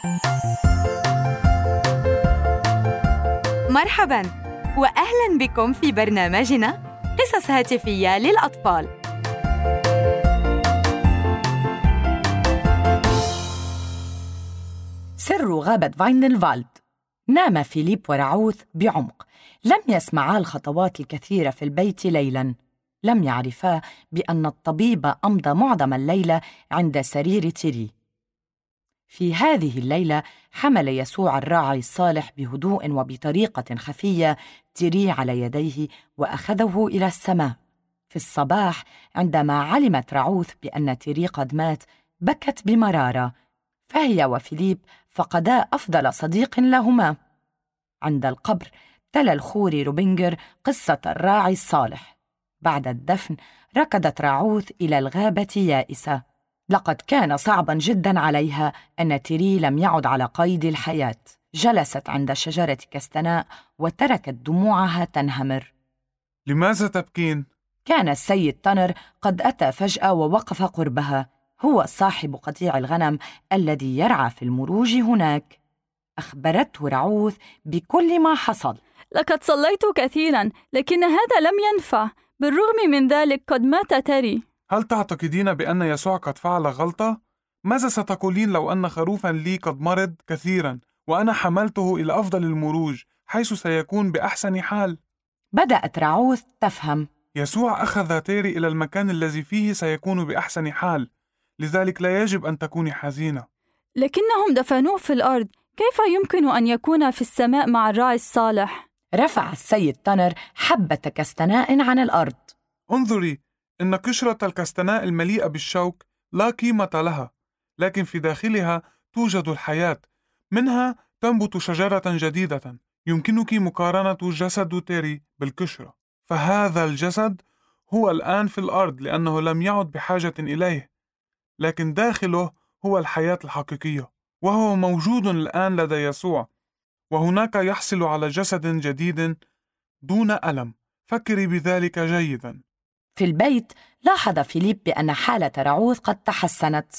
مرحباً وأهلاً بكم في برنامجنا قصص هاتفية للأطفال. سر غابة فايندلفالد. نام فيليب ورعوث بعمق. لم يسمعا الخطوات الكثيرة في البيت ليلاً. لم يعرفا بأن الطبيب أمضى معظم الليلة عند سرير تيري. في هذه الليلة حمل يسوع الراعي الصالح بهدوء وبطريقة خفية تيري على يديه وأخذه إلى السماء. في الصباح عندما علمت رعوث بأن تيري قد مات بكت بمرارة، فهي وفيليب فقدا أفضل صديق لهما. عند القبر تلا الخوري روبينجر قصة الراعي الصالح. بعد الدفن ركضت رعوث إلى الغابة يائسة. لقد كان صعباً جداً عليها أن تيري لم يعد على قيد الحياة. جلست عند شجرة كستناء وتركت دموعها تنهمر. لماذا تبكين؟ كان السيد تانر قد أتى فجأة ووقف قربها. هو صاحب قطيع الغنم الذي يرعى في المروج هناك. أخبرته رعوث بكل ما حصل. لقد صليت كثيراً لكن هذا لم ينفع. بالرغم من ذلك قد مات تيري. هل تعتقدين بأن يسوع قد فعل غلطة؟ ماذا ستقولين لو أن خروفاً لي قد مرض كثيراً وأنا حملته إلى أفضل المروج حيث سيكون بأحسن حال؟ بدأت رعوث تفهم. يسوع أخذ تيري إلى المكان الذي فيه سيكون بأحسن حال، لذلك لا يجب أن تكوني حزينة. لكنهم دفنوه في الأرض، كيف يمكن أن يكون في السماء مع الراعي الصالح؟ رفع السيد تانر حبة كستناء عن الأرض. انظري، إن قشرة الكستناء المليئة بالشوك لا قيمة لها، لكن في داخلها توجد الحياة. منها تنبت شجرة جديدة. يمكنك مقارنة جسد تيري بالقشرة، فهذا الجسد هو الآن في الأرض لأنه لم يعد بحاجة إليه، لكن داخله هو الحياة الحقيقية، وهو موجود الآن لدى يسوع، وهناك يحصل على جسد جديد دون ألم. فكري بذلك جيداً. في البيت لاحظ فيليب بأن حالة رعوث قد تحسنت.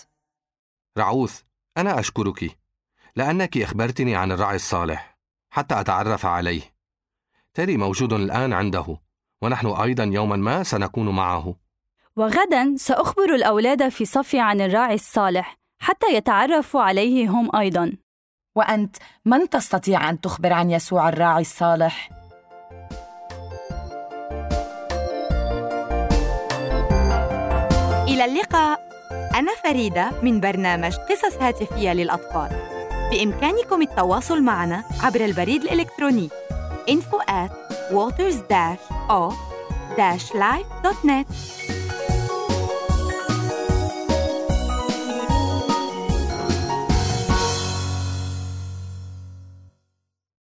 رعوث، أنا أشكرك لأنك أخبرتني عن الراعي الصالح حتى أتعرف عليه. تيري موجود الآن عنده، ونحن أيضا يوما ما سنكون معه. وغدا سأخبر الأولاد في صفي عن الراعي الصالح حتى يتعرفوا عليه هم أيضا. وأنت من تستطيع أن تخبر عن يسوع الراعي الصالح؟ إلى اللقاء. أنا فريدة من برنامج قصص هاتفية للأطفال. بإمكانكم التواصل معنا عبر البريد الإلكتروني info@waters-o-life.net.